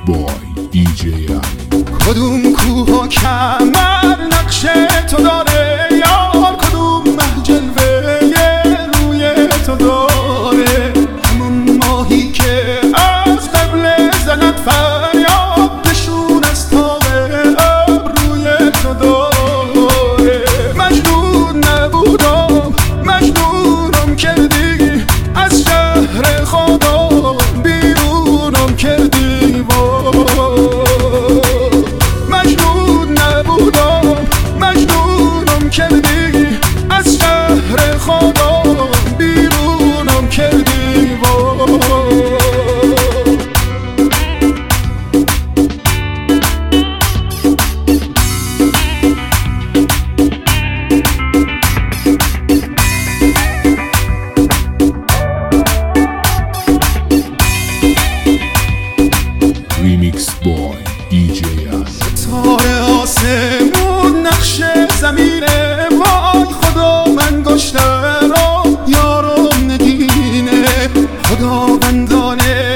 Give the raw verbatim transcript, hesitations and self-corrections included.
بای دی جی علی. کدوم کوه و کمر نقش تو داره یار، کدوم مه جلوه روی تو داره، همون ماهی که از قبل زند فریاد نشون از تاب ابروی تو داره. مجنون نبودم مجنونم کردی، از شهر خدا بیرونم کردی. مجنون نبودم مجنونم کردی، از شهر خدا بیرونم کردی. ریمیکس بای دی جی علی. ستاره آسمون نقش زمینه، وای خدا من گشته را یارم نگینه. خداوندانه